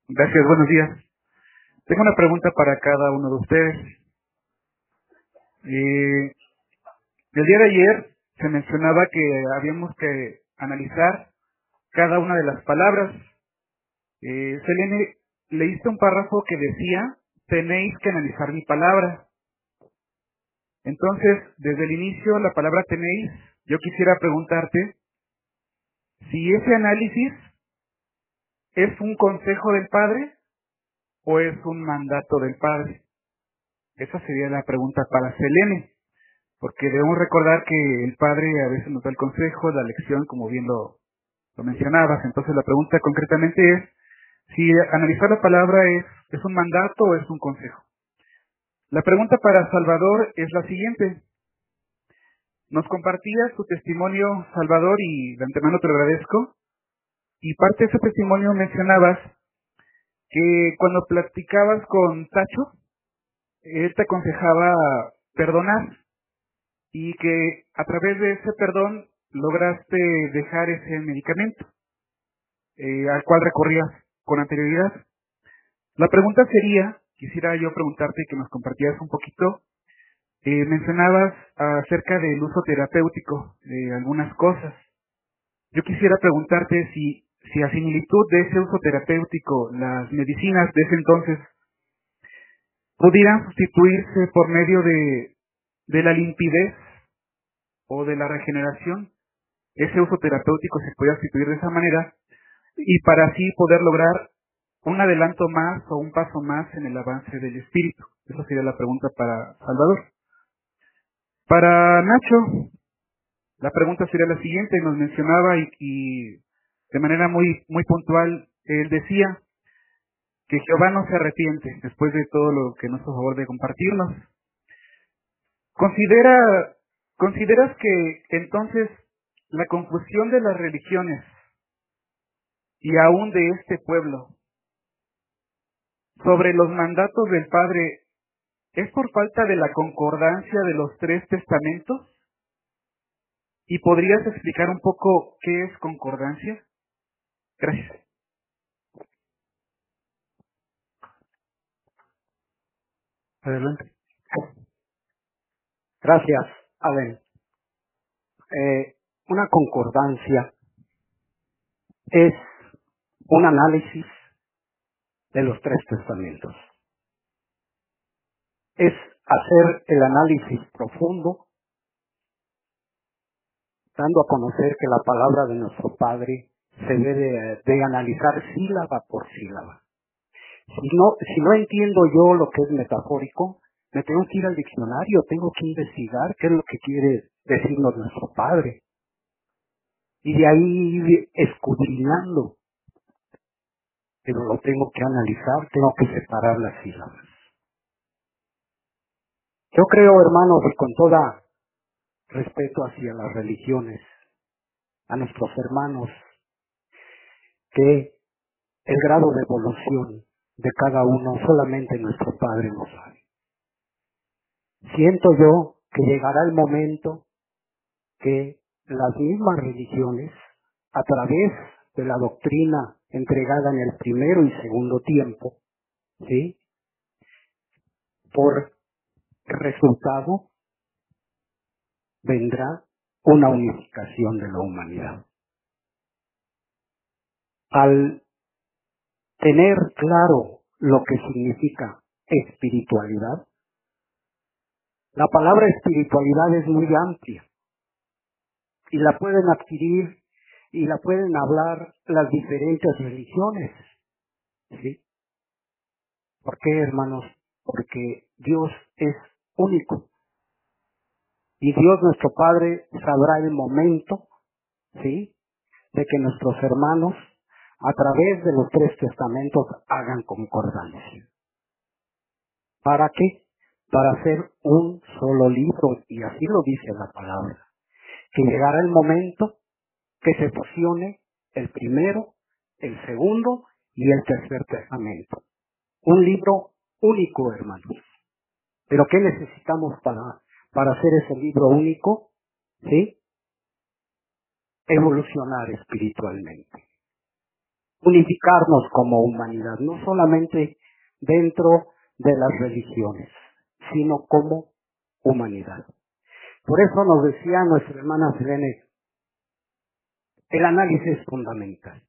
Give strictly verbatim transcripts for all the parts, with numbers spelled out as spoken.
Gracias, buenos días. Tengo una pregunta para cada uno de ustedes. Eh, el día de ayer se mencionaba que habíamos que analizar cada una de las palabras. Eh, Selene, leíste un párrafo que decía, tenéis que analizar mi palabra. Entonces, desde el inicio, la palabra tenéis, yo quisiera preguntarte si ese análisis es un consejo del Padre o es un mandato del Padre. Esa sería la pregunta para Selene. Porque debemos recordar que el Padre a veces nos da el consejo, la lección, como bien lo, lo mencionabas. Entonces la pregunta concretamente es si analizar la palabra es, es un mandato o es un consejo. La pregunta para Salvador es la siguiente. Nos compartías tu testimonio, Salvador, y de antemano te lo agradezco. Y parte de ese testimonio mencionabas que cuando platicabas con Tacho, él te aconsejaba perdonar. Y que a través de ese perdón lograste dejar ese medicamento eh, al cual recorrías con anterioridad. La pregunta sería, quisiera yo preguntarte que nos compartieras un poquito, eh, mencionabas acerca del uso terapéutico de algunas cosas. Yo quisiera preguntarte si, si a similitud de ese uso terapéutico, las medicinas de ese entonces pudieran sustituirse por medio de, de la limpidez o de la regeneración. Ese uso terapéutico se puede sustituir de esa manera y para así poder lograr un adelanto más o un paso más en el avance del espíritu. Esa sería la pregunta para Salvador. Para Nacho, la pregunta sería la siguiente. Nos mencionaba y, y de manera muy, muy puntual, él decía que Jehová no se arrepiente después de todo lo que nos hizo favor de compartirnos. Considera, ¿Consideras que entonces la confusión de las religiones y aún de este pueblo sobre los mandatos del Padre es por falta de la concordancia de los tres testamentos? ¿Y podrías explicar un poco qué es concordancia? Gracias. Adelante. Gracias, Aden. Eh, una concordancia es un análisis de los tres testamentos. Es hacer el análisis profundo, dando a conocer que la palabra de nuestro Padre se debe de analizar sílaba por sílaba. Si no, si no entiendo yo lo que es metafórico, me tengo que ir al diccionario, tengo que investigar qué es lo que quiere decirnos nuestro Padre. Y de ahí ir escudriñando, pero lo tengo que analizar, tengo que separar las sílabas. Yo creo, hermanos, y con toda respeto hacia las religiones, a nuestros hermanos, que el grado de evolución de cada uno solamente nuestro Padre lo sabe. Siento yo que llegará el momento que las mismas religiones, a través de la doctrina entregada en el primero y segundo tiempo, ¿sí?, por resultado vendrá una unificación de la humanidad. Al tener claro lo que significa espiritualidad, la palabra espiritualidad es muy amplia y la pueden adquirir y la pueden hablar las diferentes religiones, ¿sí? ¿Por qué, hermanos? Porque Dios es único y Dios nuestro Padre sabrá el momento, ¿sí?, de que nuestros hermanos a través de los tres testamentos hagan concordancia. ¿Para qué? Para hacer un solo libro, y así lo dice la palabra, que llegará el momento que se fusione el primero, el segundo y el tercer testamento. Un libro único, hermanos. ¿Pero qué necesitamos para, para hacer ese libro único? ¿Sí? Evolucionar espiritualmente. unificarnos como humanidad, no solamente dentro de las religiones, sino como humanidad. Por eso nos decía nuestra hermana Selene, el análisis es fundamental,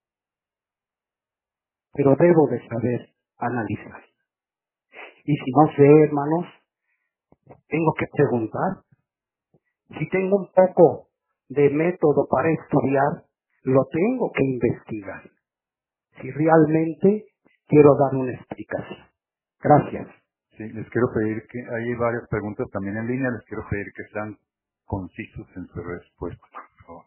pero debo de saber analizar. Y si no sé, hermanos, tengo que preguntar. Si tengo un poco de método para estudiar, lo tengo que investigar. Si realmente quiero dar una explicación. Gracias. Sí, les quiero pedir que hay varias preguntas también en línea, les quiero pedir que sean concisos en su respuesta, por favor.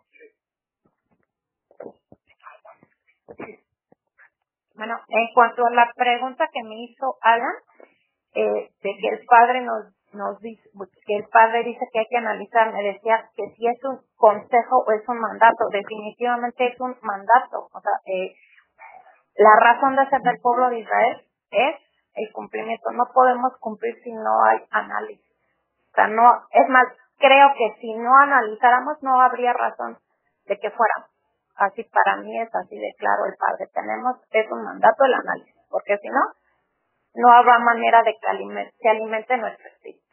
Bueno, en cuanto a la pregunta que me hizo Alan, eh, de que el padre nos nos dice, que el padre dice que hay que analizar, me decía que si es un consejo o es un mandato, definitivamente es un mandato. O sea, eh, la razón de ser del pueblo de Israel es el cumplimiento. No podemos cumplir si no hay análisis. O sea, no, es más, creo que si no analizáramos no habría razón de que fuéramos. Así para mí es así de claro el padre. Tenemos, es un mandato el análisis, porque si no, no habrá manera de que alimente, se alimente nuestro espíritu.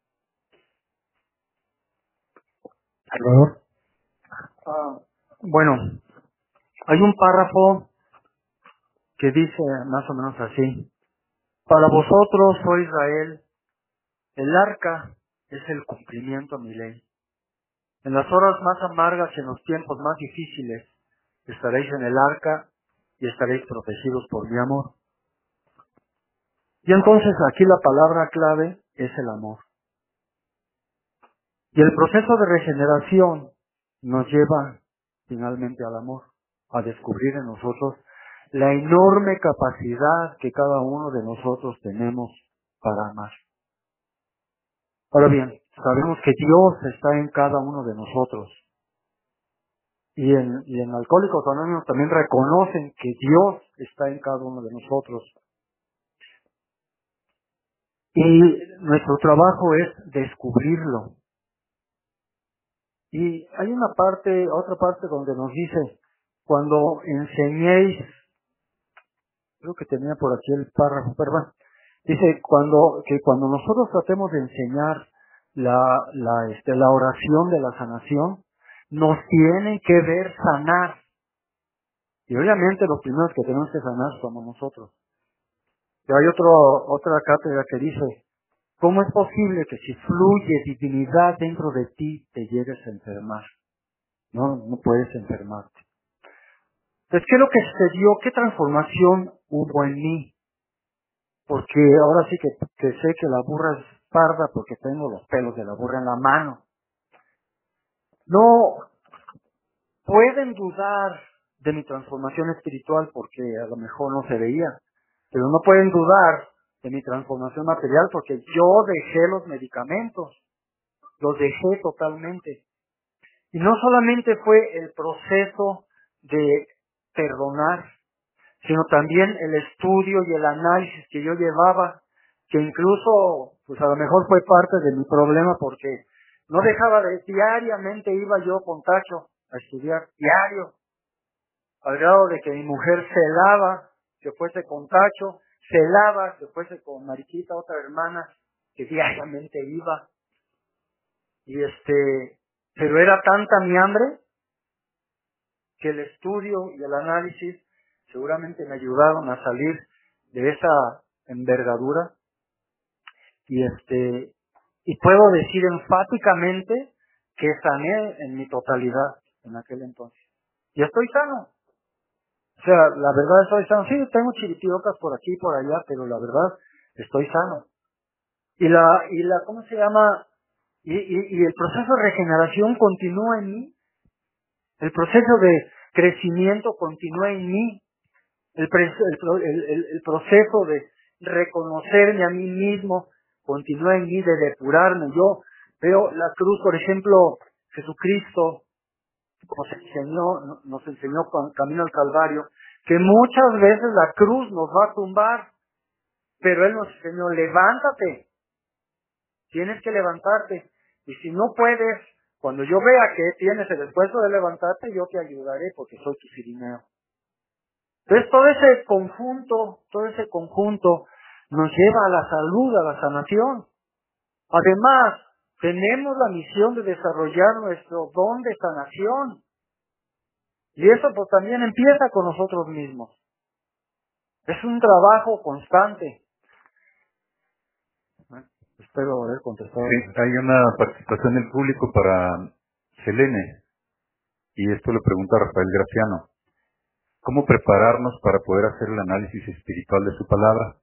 Salvador. Ah, bueno, hay un párrafo que dice más o menos así: para vosotros, oh Israel, el arca es el cumplimiento a mi ley. En las horas más amargas y en los tiempos más difíciles estaréis en el arca y estaréis protegidos por mi amor. Y entonces aquí la palabra clave es el amor. Y el proceso de regeneración nos lleva finalmente al amor, a descubrir en nosotros la enorme capacidad que cada uno de nosotros tenemos para amar. Ahora bien, sabemos que Dios está en cada uno de nosotros. Y en, y en Alcohólicos Anónimos también reconocen que Dios está en cada uno de nosotros. Y nuestro trabajo es descubrirlo. Y hay una parte, otra parte donde nos dice, cuando enseñéis, creo que tenía por aquí el párrafo, perdón, dice cuando que cuando nosotros tratemos de enseñar la, la, este, la oración de la sanación, nos tiene que ver sanar. Y obviamente los primeros que tenemos que sanar somos nosotros. Y hay otro, otra cátedra que dice, ¿cómo es posible que si fluye divinidad dentro de ti te llegues a enfermar? No, no puedes enfermarte. Entonces, ¿qué es lo que sucedió? ¿Qué transformación hubo en mí? Porque ahora sí que, que sé que la burra es parda porque tengo los pelos de la burra en la mano. No pueden dudar de mi transformación espiritual porque a lo mejor no se veía, pero no pueden dudar de mi transformación material porque yo dejé los medicamentos, los dejé totalmente. Y no solamente fue el proceso de perdonar, sino también el estudio y el análisis que yo llevaba, que incluso, pues a lo mejor fue parte de mi problema porque no dejaba de, diariamente iba yo con Tacho a estudiar, diario, al grado de que mi mujer celaba que fuese con Tacho, celaba que fuese con Mariquita, otra hermana, que diariamente iba, y este, pero era tanta mi hambre que el estudio y el análisis seguramente me ayudaron a salir de esa envergadura y este y puedo decir enfáticamente que sané en mi totalidad en aquel entonces. Y estoy sano. O sea, la verdad estoy sano. Sí, tengo chiripiocas por aquí y por allá, pero la verdad estoy sano. Y la y la ¿cómo se llama? Y, y, y el proceso de regeneración continúa en mí. El proceso de crecimiento continúa en mí. El, pre, el, el, el proceso de reconocerme a mí mismo continúa en mí, de depurarme. Yo veo la cruz, por ejemplo, Jesucristo nos enseñó, nos enseñó con camino al Calvario, que muchas veces la cruz nos va a tumbar, pero Él nos enseñó, levántate, tienes que levantarte, y si no puedes, cuando yo vea que tienes el esfuerzo de levantarte, yo te ayudaré porque soy tu cirineo. Entonces todo ese conjunto, todo ese conjunto nos lleva a la salud, a la sanación. Además, tenemos la misión de desarrollar nuestro don de sanación. Y eso pues también empieza con nosotros mismos. Es un trabajo constante. Espero haber contestado. Sí, hay una participación del público para Selene, y esto lo pregunta Rafael Graciano. ¿Cómo prepararnos para poder hacer el análisis espiritual de su palabra?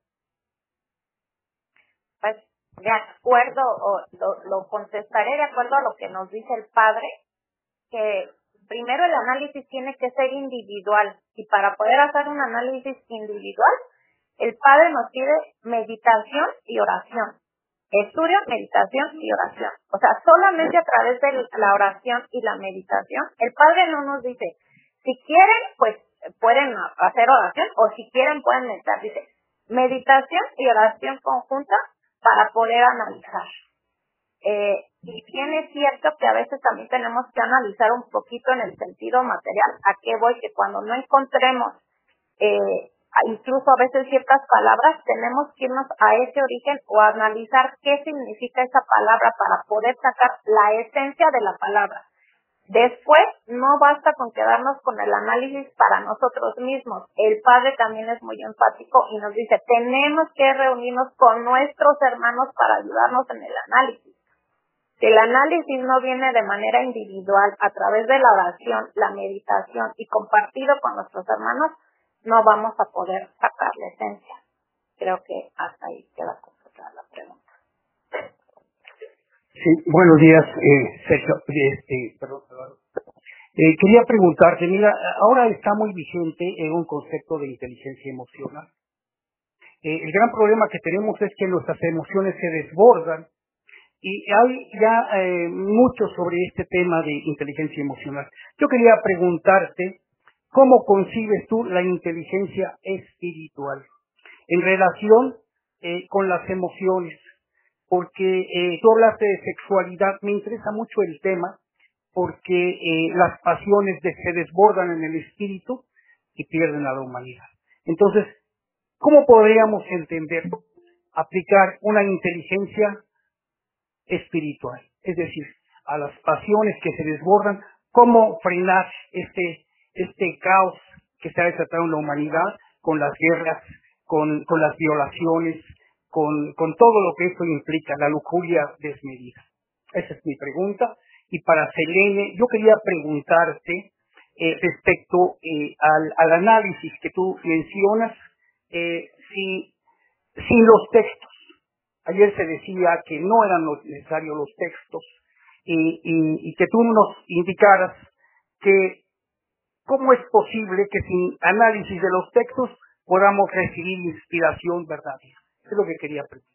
Pues de acuerdo, o lo, lo contestaré de acuerdo a lo que nos dice el Padre, que primero el análisis tiene que ser individual, y para poder hacer un análisis individual, el Padre nos pide meditación y oración. Estudio, meditación y oración. O sea, solamente a través de la oración y la meditación, el Padre no nos dice, si quieren, pues pueden hacer oración, o si quieren pueden meditar. Dice, meditación y oración conjunta para poder analizar. Eh, y bien es cierto que a veces también tenemos que analizar un poquito en el sentido material. ¿A qué voy? Que cuando no encontremos eh, incluso a veces ciertas palabras, tenemos que irnos a ese origen o a analizar qué significa esa palabra para poder sacar la esencia de la palabra. Después, no basta con quedarnos con el análisis para nosotros mismos. El Padre también es muy enfático y nos dice, tenemos que reunirnos con nuestros hermanos para ayudarnos en el análisis. Si el análisis no viene de manera individual, a través de la oración, la meditación y compartido con nuestros hermanos, no vamos a poder sacar la esencia. Creo que hasta ahí queda completada la pregunta. Sí, buenos días, eh, Sergio. Este, perdón, perdón. Eh, quería preguntarte, mira, ahora está muy vigente eh, un concepto de inteligencia emocional. Eh, el gran problema que tenemos es que nuestras emociones se desbordan y hay ya eh, mucho sobre este tema de inteligencia emocional. Yo quería preguntarte, ¿cómo concibes tú la inteligencia espiritual en relación eh, con las emociones? Porque eh, tú hablaste de sexualidad, me interesa mucho el tema, porque eh, las pasiones de, se desbordan en el espíritu y pierden a la humanidad. Entonces, ¿cómo podríamos entender, aplicar una inteligencia espiritual? Es decir, a las pasiones que se desbordan, ¿cómo frenar este, este caos que se ha desatado en la humanidad con las guerras, con, con las violaciones, con, con todo lo que eso implica, la lujuria desmedida? Esa es mi pregunta. Y para Selene, yo quería preguntarte eh, respecto eh, al, al análisis que tú mencionas, eh, si, sin los textos. Ayer se decía que no eran necesarios los textos y, y, y que tú nos indicaras que cómo es posible que sin análisis de los textos podamos recibir inspiración verdadera. Es lo que quería preguntar.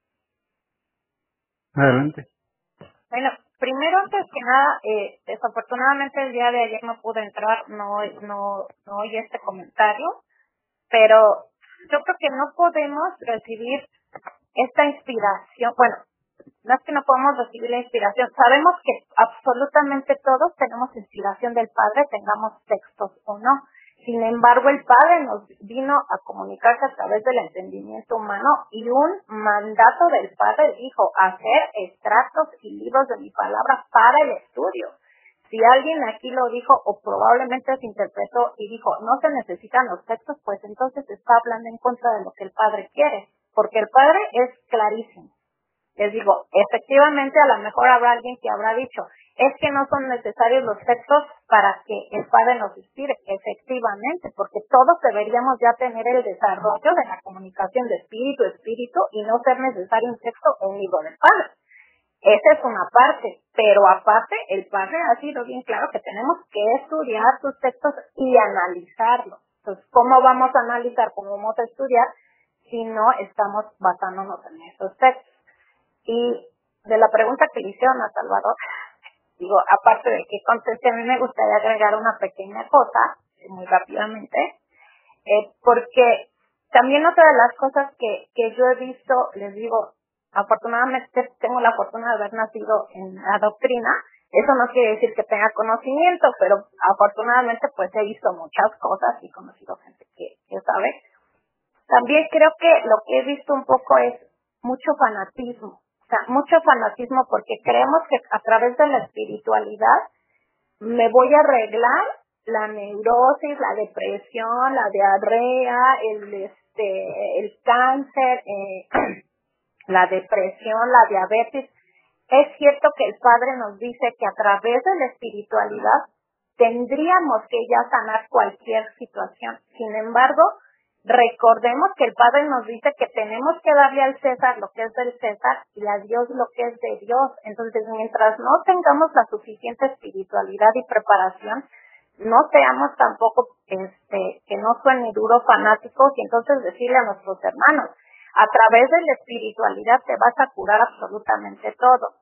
Adelante. Bueno, primero, antes que nada, eh, desafortunadamente el día de ayer no pude entrar, no, no, no oí este comentario, pero yo creo que no podemos recibir esta inspiración, bueno, no es que no podamos recibir la inspiración, sabemos que absolutamente todos tenemos inspiración del Padre, tengamos textos o no. Sin embargo, el Padre nos vino a comunicarse a través del entendimiento humano y un mandato del Padre dijo, hacer extractos y libros de mi palabra para el estudio. Si alguien aquí lo dijo o probablemente se interpretó y dijo, no se necesitan los textos, pues entonces está hablando en contra de lo que el Padre quiere, porque el Padre es clarísimo. Les digo, efectivamente a lo mejor habrá alguien que habrá dicho, es que no son necesarios los textos para que el Padre nos inspire. Efectivamente, porque todos deberíamos ya tener el desarrollo de la comunicación de espíritu a espíritu y no ser necesario un texto o un libro del Padre. Esa es una parte, pero aparte el Padre ha sido bien claro que tenemos que estudiar sus textos y analizarlos. Entonces, ¿cómo vamos a analizar, cómo vamos a estudiar si no estamos basándonos en esos textos? Y de la pregunta que le hicieron a Salvador, digo, aparte de que contesté, a mí me gustaría agregar una pequeña cosa, muy rápidamente, eh, porque también otra de las cosas que, que yo he visto, les digo, afortunadamente tengo la fortuna de haber nacido en la doctrina, eso no quiere decir que tenga conocimiento, pero afortunadamente pues he visto muchas cosas y he conocido gente que que sabe. También creo que lo que he visto un poco es mucho fanatismo, o sea, mucho fanatismo porque creemos que a través de la espiritualidad me voy a arreglar la neurosis, la depresión, la diarrea, el este, el cáncer, eh, la depresión, la diabetes. Es cierto que el Padre nos dice que a través de la espiritualidad tendríamos que ya sanar cualquier situación. Sin embargo, recordemos que el Padre nos dice que tenemos que darle al César lo que es del César y a Dios lo que es de Dios. Entonces, mientras no tengamos la suficiente espiritualidad y preparación, no seamos tampoco, este, que no suene duro, fanáticos, y entonces decirle a nuestros hermanos, a través de la espiritualidad te vas a curar absolutamente todo.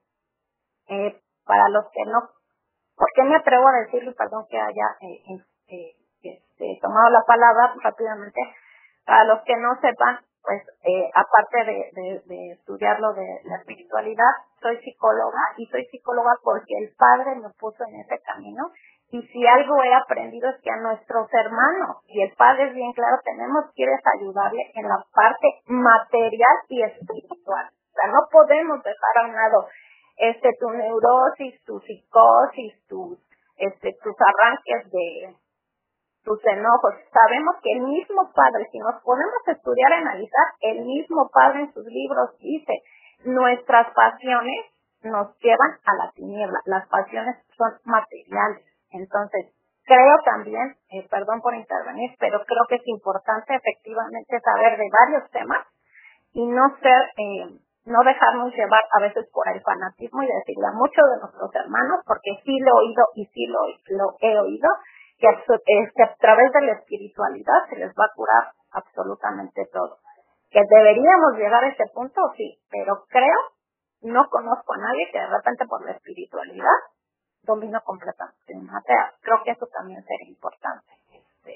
eh, para los que no, ¿por qué me atrevo a decirlo? Perdón que haya eh, eh, este, tomado la palabra rápidamente. Para los que no sepan, pues eh, aparte de, de, de estudiar lo de la espiritualidad, soy psicóloga y soy psicóloga porque el Padre me puso en ese camino. Y si algo he aprendido es que a nuestros hermanos, y el Padre es bien claro, tenemos que ir a ayudarle en la parte material y espiritual. O sea, no podemos dejar a un lado este tu neurosis, tu psicosis, tus este tus arranques de tus enojos. Sabemos que el mismo Padre, si nos podemos estudiar y analizar, el mismo Padre en sus libros dice, nuestras pasiones nos llevan a la tiniebla. Las pasiones son materiales. Entonces, creo también, eh, perdón por intervenir, pero creo que es importante efectivamente saber de varios temas y no ser, eh, no dejarnos llevar a veces por el fanatismo y decirle a muchos de nuestros hermanos, porque sí lo he oído y sí lo, lo he oído, que, eh, que a través de la espiritualidad se les va a curar absolutamente todo. Que deberíamos llegar a ese punto, sí, pero creo, no conozco a nadie que de repente por la espiritualidad domino completamente. O sea, creo que eso también sería importante. Este,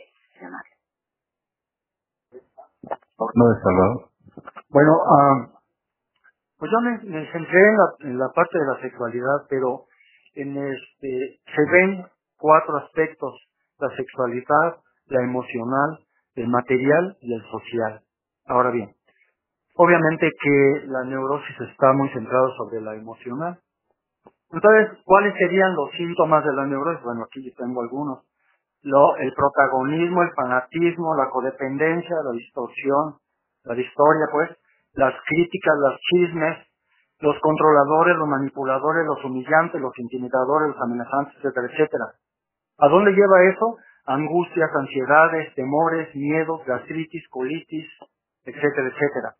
¿No de Salvador? Bueno, uh, pues yo me, me centré en la, en la parte de la sexualidad, pero en este se ven cuatro aspectos: la sexualidad, la emocional, el material y el social. Ahora bien, obviamente que la neurosis está muy centrada sobre la emocional. Entonces, ¿cuáles serían los síntomas de la neurosis? Bueno, aquí yo tengo algunos. Lo, el protagonismo, el fanatismo, la codependencia, la distorsión, la distoria, pues, las críticas, los chismes, los controladores, los manipuladores, los humillantes, los intimidadores, los amenazantes, etcétera, etcétera. ¿A dónde lleva eso? Angustias, ansiedades, temores, miedos, gastritis, colitis, etcétera, etcétera.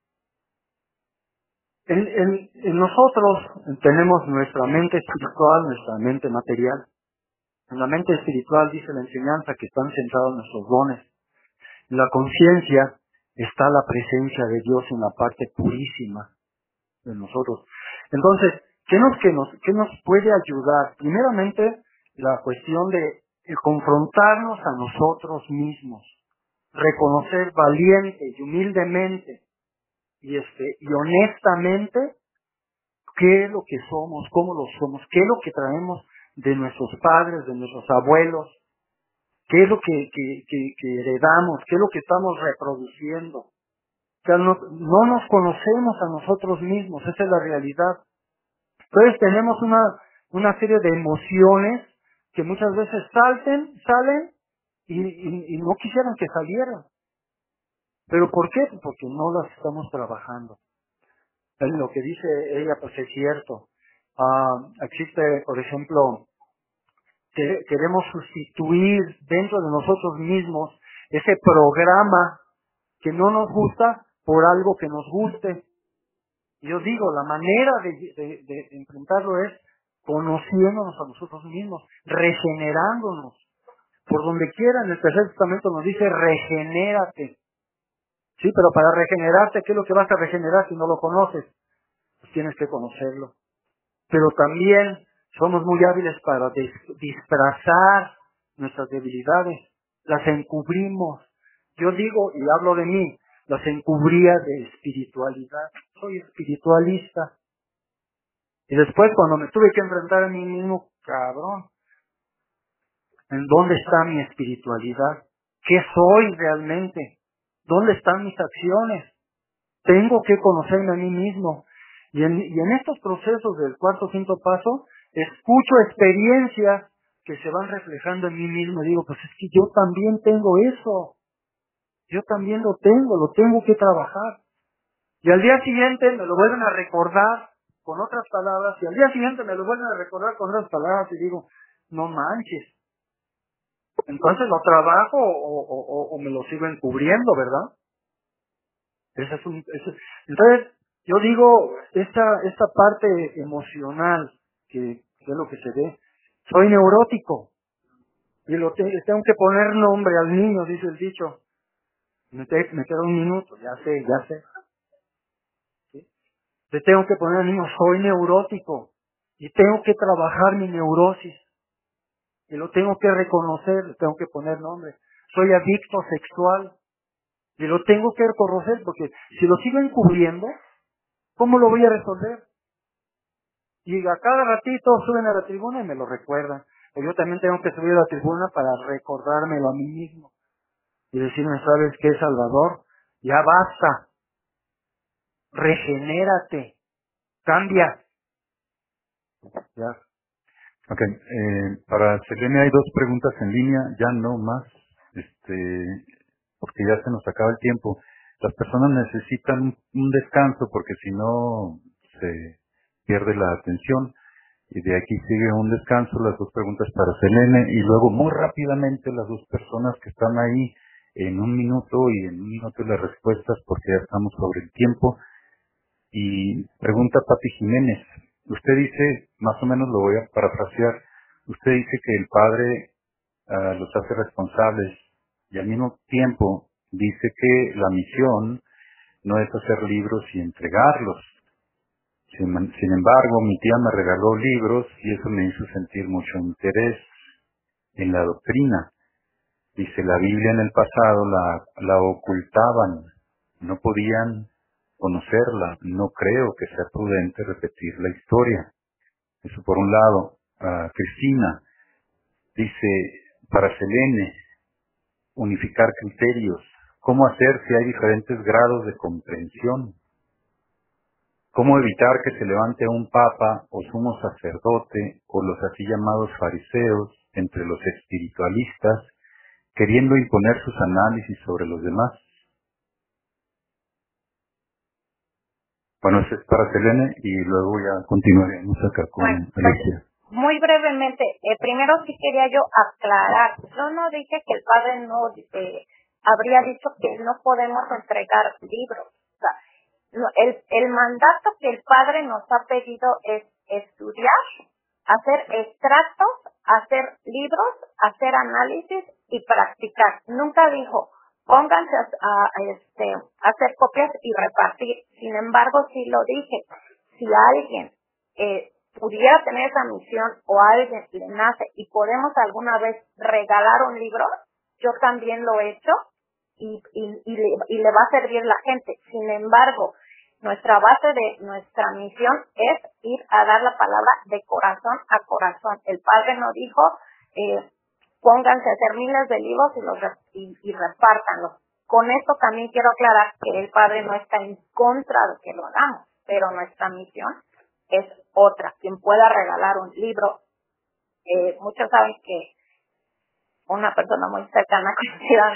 En, en, en nosotros tenemos nuestra mente espiritual, nuestra mente material. En la mente espiritual dice la enseñanza que están centrados nuestros dones. En la conciencia está la presencia de Dios en la parte purísima de nosotros. Entonces, ¿qué nos, qué nos, qué nos puede ayudar? Primeramente, la cuestión de confrontarnos a nosotros mismos, reconocer valiente y humildemente y este y honestamente qué es lo que somos, cómo lo somos, qué es lo que traemos de nuestros padres, de nuestros abuelos, qué es lo que, que, que, que heredamos, qué es lo que estamos reproduciendo. O sea, no, no nos conocemos a nosotros mismos, esa es la realidad. Entonces tenemos una, una serie de emociones que muchas veces salten, salen y, y, y no quisieran que salieran. ¿Pero por qué? Porque no las estamos trabajando. Lo que dice ella pues es cierto. Uh, existe, por ejemplo, que queremos sustituir dentro de nosotros mismos ese programa que no nos gusta por algo que nos guste. Yo digo, la manera de, de, de enfrentarlo es conociéndonos a nosotros mismos, regenerándonos. Por donde quiera en el Tercer Testamento nos dice regenérate. Sí, pero para regenerarte, ¿qué es lo que vas a regenerar si no lo conoces? Pues tienes que conocerlo. Pero también somos muy hábiles para dis- disfrazar nuestras debilidades. Las encubrimos. Yo digo, y hablo de mí, las encubría de espiritualidad. Soy espiritualista. Y después cuando me tuve que enfrentar a mí mismo, cabrón, ¿en dónde está mi espiritualidad? ¿Qué soy realmente? ¿Dónde están mis acciones? Tengo que conocerme a mí mismo. Y en, y en estos procesos del cuarto, quinto paso, escucho experiencias que se van reflejando en mí mismo. Y digo, pues es que yo también tengo eso. Yo también lo tengo, lo tengo que trabajar. Y al día siguiente me lo vuelven a recordar con otras palabras, y al día siguiente me lo vuelven a recordar con otras palabras, y digo, no manches. Entonces lo trabajo o, o, o, o me lo sigo encubriendo, ¿verdad? Ese es un, ese, entonces, yo digo, esta, esta parte emocional, que, que es lo que se ve, soy neurótico, y lo te, le tengo que poner nombre al niño, dice el dicho. Me, te, me queda un minuto, ya sé, ya sé. ¿Sí? Le tengo que poner al niño, soy neurótico, y tengo que trabajar mi neurosis, y lo tengo que reconocer, le tengo que poner nombre. Soy adicto sexual, y lo tengo que reconocer, porque si lo sigo encubriendo, ¿cómo lo voy a resolver? Y a cada ratito suben a la tribuna y me lo recuerdan. O yo también tengo que subir a la tribuna para recordármelo a mí mismo. Y decirme, ¿sabes qué, Salvador? Ya basta. Regenérate. Cambia. Ya. Ok, eh, para Selene hay dos preguntas en línea, ya no más, este, porque ya se nos acaba el tiempo. Las personas necesitan un, un descanso porque si no se pierde la atención. Y de aquí sigue un descanso, las dos preguntas para Selene, y luego muy rápidamente las dos personas que están ahí en un minuto y en un minuto las respuestas porque ya estamos sobre el tiempo. Y pregunta Pati Jiménez, usted dice, más o menos lo voy a parafrasear, usted dice que el padre uh, los hace responsables y al mismo tiempo dice que la misión no es hacer libros y entregarlos. Sin, sin embargo, mi tía me regaló libros y eso me hizo sentir mucho interés en la doctrina. Dice, la Biblia en el pasado la, la ocultaban, no podían conocerla, no creo que sea prudente repetir la historia. Eso por un lado. Uh, Cristina dice, para Selene, unificar criterios. ¿Cómo hacer si hay diferentes grados de comprensión? ¿Cómo evitar que se levante un papa o sumo sacerdote o los así llamados fariseos entre los espiritualistas queriendo imponer sus análisis sobre los demás? Bueno, eso es para Selene y luego ya continuaremos acá con Bueno, Alicia. pues, muy brevemente, eh, primero sí quería yo aclarar, yo no dije que el padre no eh, habría dicho que no podemos entregar libros. O sea, no, el, el mandato que el padre nos ha pedido es estudiar, hacer extractos, hacer libros, hacer análisis y practicar. Nunca dijo, pónganse a, a, a, este, a hacer copias y repartir. Sin embargo, sí lo dije, si alguien eh, pudiera tener esa misión o a alguien le nace y podemos alguna vez regalar un libro, yo también lo he hecho y, y, y, le, y le va a servir a la gente. Sin embargo, nuestra base de nuestra misión es ir a dar la palabra de corazón a corazón. El Padre nos dijo, eh, pónganse a hacer miles de libros y, los, y, y repártanlos. Con esto también quiero aclarar que el Padre no está en contra de que lo hagamos, pero nuestra misión es otra. Quien pueda regalar un libro, eh, muchos saben que una persona muy cercana conocida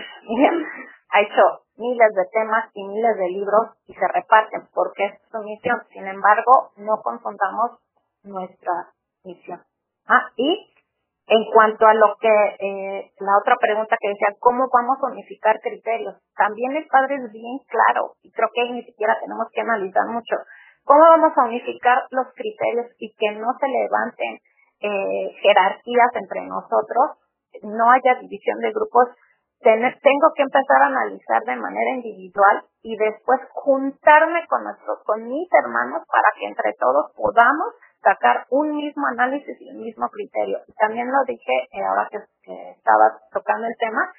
ha hecho miles de temas y miles de libros y se reparten porque es su misión. Sin embargo, no confundamos nuestra misión. Ah, y en cuanto a lo que eh, la otra pregunta que decía, ¿cómo vamos a unificar criterios? También el Padre es bien claro y creo que ahí ni siquiera tenemos que analizar mucho. ¿Cómo vamos a unificar los criterios y que no se levanten eh, jerarquías entre nosotros? No haya división de grupos. Tener, tengo que empezar a analizar de manera individual y después juntarme con nuestros, con mis hermanos para que entre todos podamos sacar un mismo análisis y un mismo criterio. Y también lo dije eh, ahora que, que estaba tocando el tema,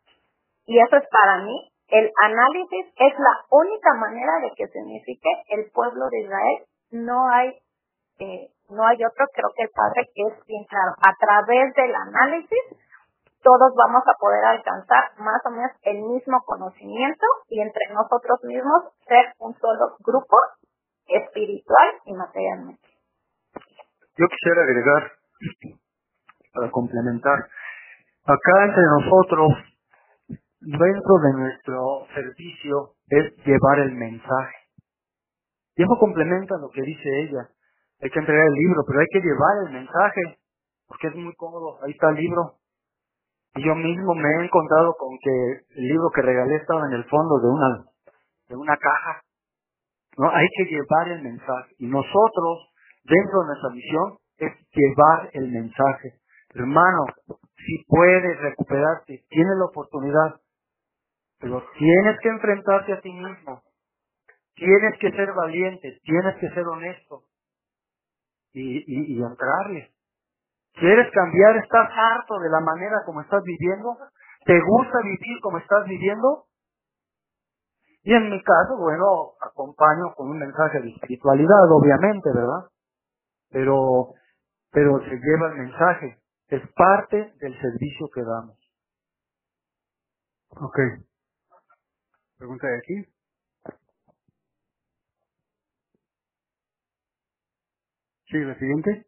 y eso es para mí, el análisis es la única manera de que se unifique el pueblo de Israel. No hay eh, no hay otro, creo que el Padre es bien claro. A través del análisis todos vamos a poder alcanzar más o menos el mismo conocimiento y entre nosotros mismos ser un solo grupo espiritual y materialmente. Yo quisiera agregar, para complementar, acá entre nosotros, dentro de nuestro servicio, es llevar el mensaje. Y eso complementa lo que dice ella. Hay que entregar el libro, pero hay que llevar el mensaje, porque es muy cómodo. Ahí está el libro. Y yo mismo me he encontrado con que el libro que regalé estaba en el fondo de una, de una caja. No, hay que llevar el mensaje. Y nosotros, dentro de nuestra misión, es llevar el mensaje. Hermano, si puedes recuperarte, tienes la oportunidad, pero tienes que enfrentarte a ti mismo. Tienes que ser valiente, tienes que ser honesto y, y, y entrarle. ¿Quieres cambiar? ¿Estás harto de la manera como estás viviendo? ¿Te gusta vivir como estás viviendo? Y en mi caso, bueno, acompaño con un mensaje de espiritualidad, obviamente, ¿verdad? Pero, pero se lleva el mensaje. Es parte del servicio que damos. Ok. Pregunta de aquí. Sí, la siguiente.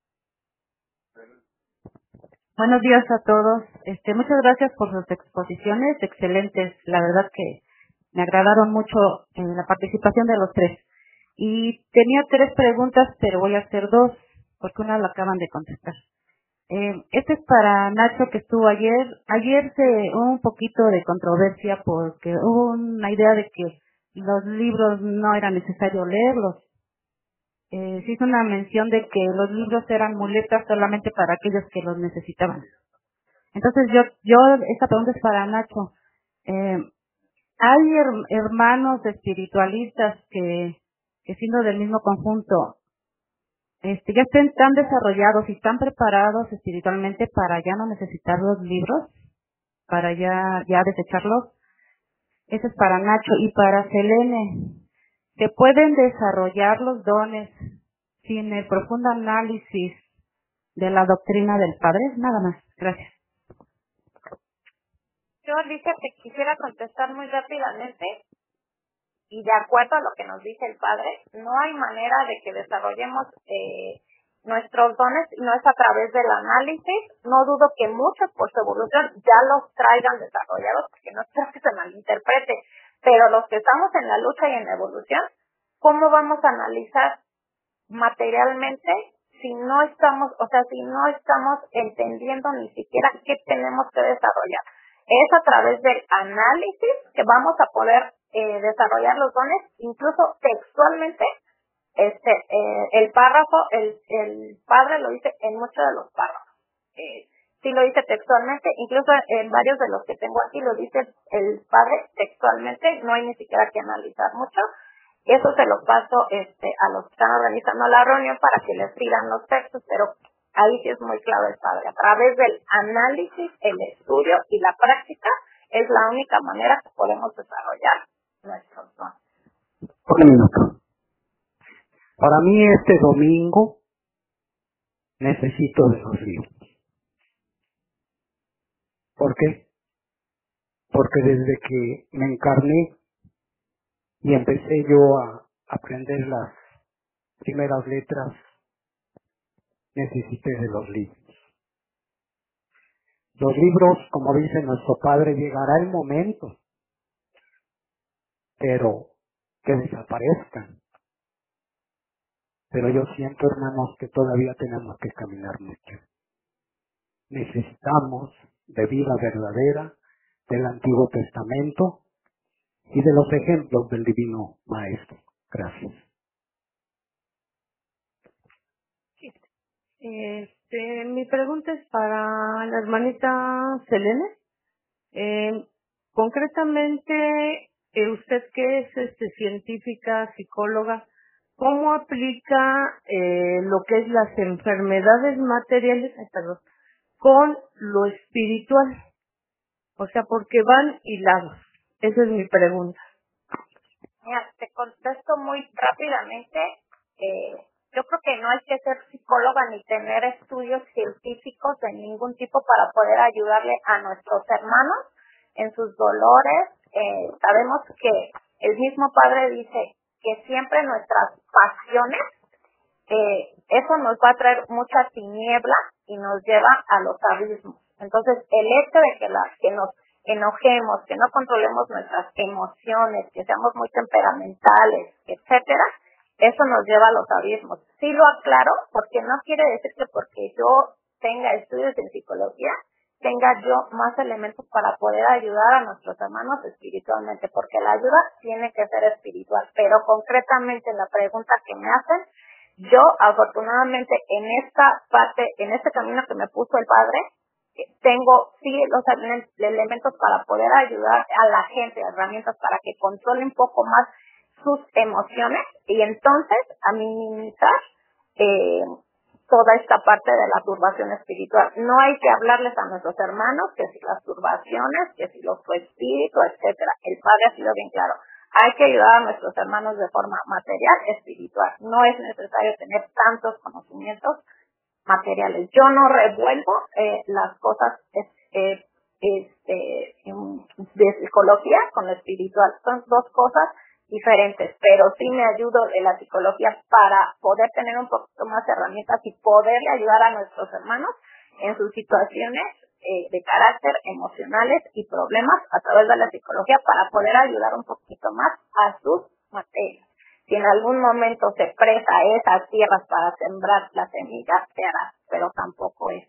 Buenos días a todos. Este, muchas gracias por sus exposiciones, excelentes. La verdad que me agradaron mucho en la participación de los tres. Y tenía tres preguntas, pero voy a hacer dos, porque una la acaban de contestar. Eh, este es para Nacho, que estuvo ayer. Ayer se hubo un poquito de controversia porque hubo una idea de que los libros no era necesario leerlos. Eh, se hizo una mención de que los libros eran muletas solamente para aquellos que los necesitaban. Entonces yo, yo, esta pregunta es para Nacho. Eh, ¿Hay her- hermanos espiritualistas que, que siendo del mismo conjunto, este, ya estén tan desarrollados y tan preparados espiritualmente para ya no necesitar los libros, para ya, ya desecharlos? Ese es para Nacho. Y para Selene, ¿se pueden desarrollar los dones sin el profundo análisis de la doctrina del Padre? Nada más. Gracias. Yo dije que quisiera contestar muy rápidamente y de acuerdo a lo que nos dice el Padre, no hay manera de que desarrollemos eh, nuestros dones, no es a través del análisis. No dudo que muchos por su evolución ya los traigan desarrollados, porque no quiero que se malinterprete, pero los que estamos en la lucha y en la evolución, ¿cómo vamos a analizar materialmente si no estamos, o sea, si no estamos entendiendo ni siquiera qué tenemos que desarrollar? Es a través del análisis que vamos a poder eh, desarrollar los dones, incluso textualmente. Este, eh, el párrafo, el, el padre lo dice en muchos de los párrafos. Eh, sí lo dice textualmente, incluso en varios de los que tengo aquí lo dice el padre textualmente, no hay ni siquiera que analizar mucho. Eso se lo paso este, a los que están organizando la reunión para que les digan los textos, pero ahí sí es muy claro el padre. A través del análisis, el estudio y la práctica es la única manera que podemos desarrollar nuestros dones. Un minuto. Para mí este domingo necesito de los libros. ¿Por qué? Porque desde que me encarné y empecé yo a aprender las primeras letras, necesité de los libros. Los libros, como dice nuestro Padre, llegará el momento, pero que desaparezcan. Pero yo siento, hermanos, que todavía tenemos que caminar mucho. Necesitamos de vida verdadera del Antiguo Testamento y de los ejemplos del Divino Maestro. Gracias. Este, mi pregunta es para la hermanita Selene. Eh, concretamente, eh, usted que es este, científica, psicóloga, ¿cómo aplica eh, lo que es las enfermedades materiales, ay, perdón, con lo espiritual? O sea, porque van hilados. Esa es mi pregunta. Mira, te contesto muy rápidamente. Eh, yo creo que no hay que ser psicóloga ni tener estudios científicos de ningún tipo para poder ayudarle a nuestros hermanos en sus dolores. Eh, sabemos que el mismo Padre dice que siempre nuestras pasiones, eh, eso nos va a traer mucha tiniebla y nos lleva a los abismos. Entonces, el hecho de que, la, que nos enojemos, que no controlemos nuestras emociones, que seamos muy temperamentales, etcétera, eso nos lleva a los abismos. Sí lo aclaro, porque no quiere decir que porque yo tenga estudios en psicología, tenga yo más elementos para poder ayudar a nuestros hermanos espiritualmente, porque la ayuda tiene que ser espiritual. Pero concretamente la pregunta que me hacen, yo afortunadamente en esta parte, en este camino que me puso el Padre, tengo sí los elementos para poder ayudar a la gente, herramientas para que controle un poco más sus emociones y entonces a minimizar eh, toda esta parte de la turbación espiritual. No hay que hablarles a nuestros hermanos que si las turbaciones, que si los su espíritu, etcétera. El Padre ha sido bien claro. Hay que ayudar a nuestros hermanos de forma material, espiritual. No es necesario tener tantos conocimientos materiales. Yo no revuelvo eh, las cosas eh, este, de psicología con lo espiritual. Son dos cosas diferentes, pero sí me ayudo de la psicología para poder tener un poquito más de herramientas y poder ayudar a nuestros hermanos en sus situaciones eh, de carácter emocionales y problemas a través de la psicología para poder ayudar un poquito más a sus materias. Si en algún momento se presta esas tierras para sembrar la semilla, se hará, pero tampoco es